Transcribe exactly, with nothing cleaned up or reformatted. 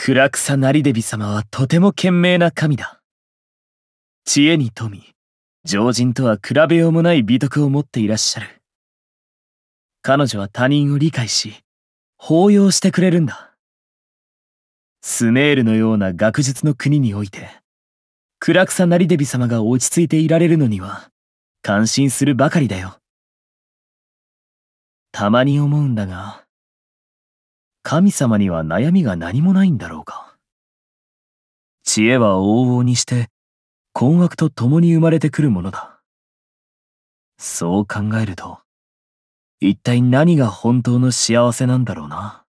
暗草成デビ様はとても賢明な神だ。知恵に富、常人とは比べようもない美徳を持っていらっしゃる。彼女は他人を理解し、包容してくれるんだ。スメールのような学術の国において、暗草成デビ様が落ち着いていられるのには、感心するばかりだよ。たまに思うんだが、神様には悩みが何もないんだろうか。知恵は往々にして、困惑と共に生まれてくるものだ。そう考えると、一体何が本当の幸せなんだろうな。